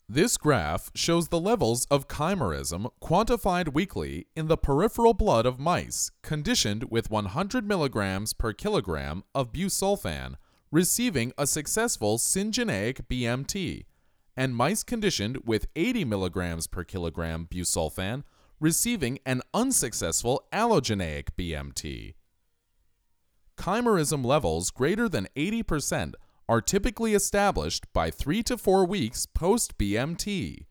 This graph shows the levels of chimerism quantified weekly in the peripheral blood of mice conditioned with 100 mg per kilogram of busulfan receiving a successful syngeneic BMT, and mice conditioned with 80 mg per kilogram busulfan receiving an unsuccessful allogeneic BMT. Chimerism levels greater than 80% are typically established by 3 to 4 weeks post-BMT.